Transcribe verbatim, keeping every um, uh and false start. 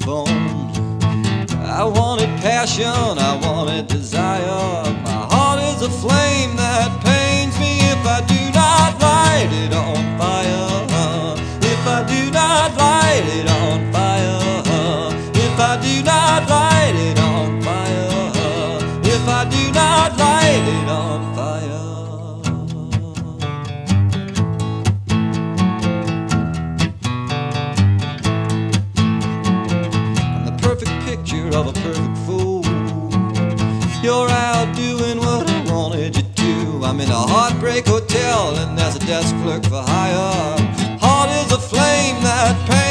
phone. I wanted passion, I wanted desire. My heart is a flame that pains me if I do not light it on fire. If I do not light it on fire. If I do not light it on fire. If I do not light it on fire. Of a perfect fool. You're out doing what I wanted you to. I'm in a heartbreak hotel and there's a desk clerk for hire. Heart is a flame that pains